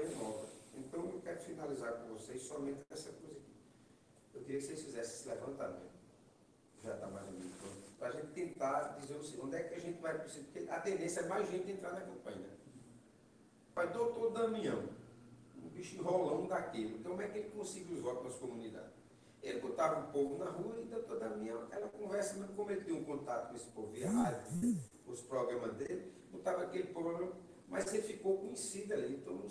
renova. Então, eu quero finalizar com vocês somente essa coisa aqui. Eu queria que vocês fizessem esse levantamento, já está mais ou menos pronto, para a gente tentar dizer o seguinte, onde é que a gente vai precisar, porque a tendência é mais gente entrar na campanha. Né? Pai, doutor Damião, um bicho enrolão daquele, então como é que ele conseguiu os votos nas comunidades? Ele botava o povo na rua e doutor Damião, aquela conversa, mas como ele tinha um contato com esse povo via rádio, os programas dele, botava aquele povo, mas ele ficou conhecido ali, então